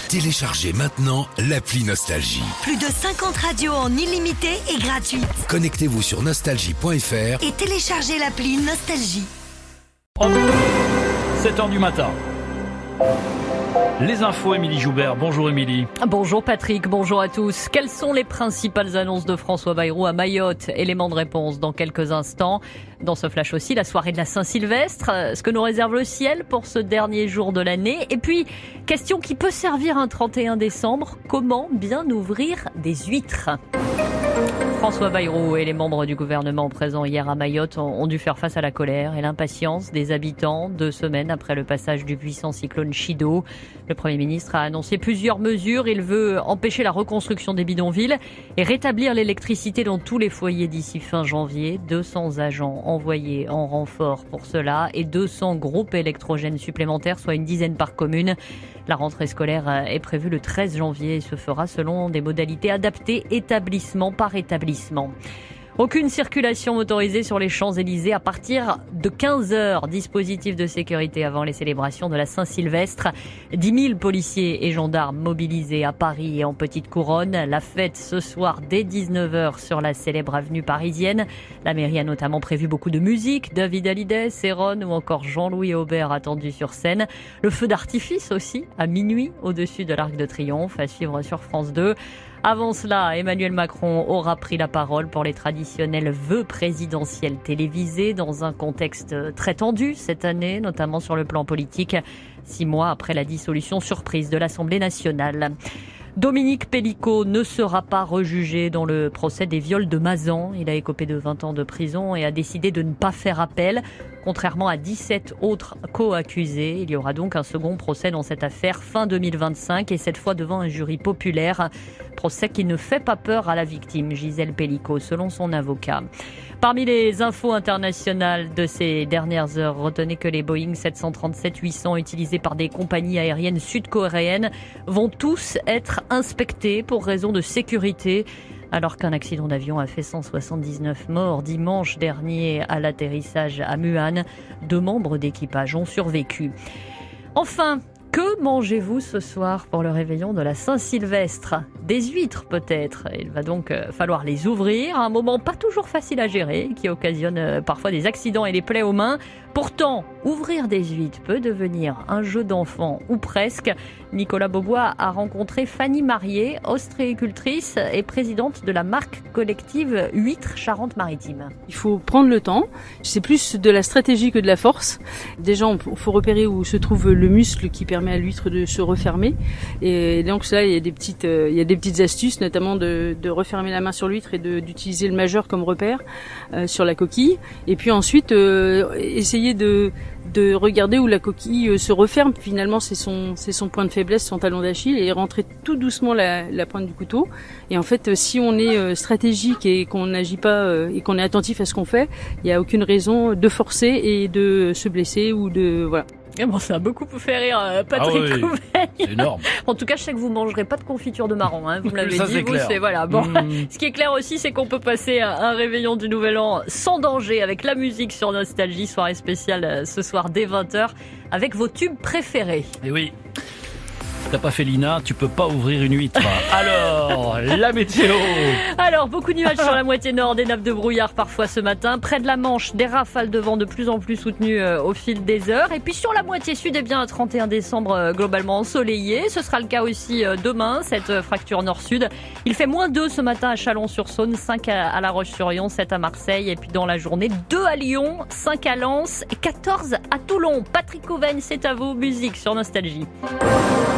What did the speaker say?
Téléchargez maintenant l'appli Nostalgie. Plus de 50 radios en illimité et gratuite. Connectez-vous sur nostalgie.fr et téléchargez l'appli Nostalgie. 7h du matin. Les infos, Émilie Joubert. Bonjour Émilie. Bonjour Patrick, bonjour à tous. Quelles sont les principales annonces de François Bayrou à Mayotte? Élément de réponse dans quelques instants. Dans ce flash aussi, la soirée de la Saint-Sylvestre, ce que nous réserve le ciel pour ce dernier jour de l'année. Et puis, question qui peut servir un 31 décembre, comment bien ouvrir des huîtres? François Bayrou et les membres du gouvernement présents hier à Mayotte ont dû faire face à la colère et l'impatience des habitants 2 semaines après le passage du puissant cyclone Chido. Le Premier ministre a annoncé plusieurs mesures. Il veut empêcher la reconstruction des bidonvilles et rétablir l'électricité dans tous les foyers d'ici fin janvier. 200 agents envoyés en renfort pour cela et 200 groupes électrogènes supplémentaires, soit une dizaine par commune. La rentrée scolaire est prévue le 13 janvier et se fera selon des modalités adaptées établissement par établissement. Aucune circulation motorisée sur les Champs-Élysées à partir de 15h. Dispositif de sécurité avant les célébrations de la Saint-Sylvestre. 10 000 policiers et gendarmes mobilisés à Paris et en Petite Couronne. La fête ce soir dès 19h sur la célèbre avenue parisienne. La mairie a notamment prévu beaucoup de musique. David Hallyday, Céron ou encore Jean-Louis Aubert attendus sur scène. Le feu d'artifice aussi à minuit au-dessus de l'Arc de Triomphe à suivre sur France 2. Avant cela, Emmanuel Macron aura pris la parole pour les traditionnels vœux présidentiels télévisés dans un contexte très tendu cette année, notamment sur le plan politique, 6 mois après la dissolution surprise de l'Assemblée nationale. Dominique Pellicot ne sera pas rejugé dans le procès des viols de Mazan. Il a écopé de 20 ans de prison et a décidé de ne pas faire appel. Contrairement à 17 autres co-accusés, il y aura donc un second procès dans cette affaire fin 2025 et cette fois devant un jury populaire. Procès qui ne fait pas peur à la victime, Gisèle Pellicot, selon son avocat. Parmi les infos internationales de ces dernières heures, retenez que les Boeing 737-800 utilisés par des compagnies aériennes sud-coréennes vont tous être inspectés pour raison de sécurité. Alors qu'un accident d'avion a fait 179 morts dimanche dernier à l'atterrissage à Muan, 2 membres d'équipage ont survécu. Enfin, que mangez-vous ce soir pour le réveillon de la Saint-Sylvestre? Des huîtres peut-être. Il va donc falloir les ouvrir. Un moment pas toujours facile à gérer qui occasionne parfois des accidents et des plaies aux mains. Pourtant, ouvrir des huîtres peut devenir un jeu d'enfant ou presque. Nicolas Beaubois a rencontré Fanny Marié, ostréicultrice et présidente de la marque collective Huîtres Charente-Maritime. Il faut prendre le temps. C'est plus de la stratégie que de la force. Déjà, il faut repérer où se trouve le muscle qui permet à l'huître de se refermer. Et donc là, il y a des petites astuces, notamment de refermer la main sur l'huître et d'utiliser le majeur comme repère sur la coquille. Et puis ensuite, essayer de regarder où la coquille se referme. Finalement, c'est son point de faiblesse, son talon d'Achille, et rentrer tout doucement la pointe du couteau. Et en fait, si on est stratégique et qu'on n'agit pas et qu'on est attentif à ce qu'on fait, il n'y a aucune raison de forcer et de se blesser ou de voilà. Et bon, ça a beaucoup fait rire Patrick Couveille. C'est énorme. En tout cas, je sais que vous mangerez pas de confiture de marron, hein. Vous me l'avez Ça, dit, c'est vous, clair. c'est voilà. Bon, ce qui est clair aussi, c'est qu'on peut passer un réveillon du Nouvel An sans danger avec la musique sur Nostalgie, soirée spéciale ce soir dès 20h avec vos tubes préférés. Et oui. T'as pas fait l'INA, tu peux pas ouvrir une huître. Alors, la météo. Alors, beaucoup de nuages sur la moitié nord, des nappes de brouillard parfois ce matin. Près de la Manche, des rafales de vent de plus en plus soutenues au fil des heures. Et puis sur la moitié sud, eh bien, un 31 décembre globalement ensoleillé. Ce sera le cas aussi demain, cette fracture nord-sud. Il fait -2 ce matin à Chalon-sur-Saône, 5 à La Roche-sur-Yon, 7 à Marseille. Et puis dans la journée, 2 à Lyon, 5 à Lens et 14 à Toulon. Patrick Couveille, c'est à vous. Musique sur Nostalgie.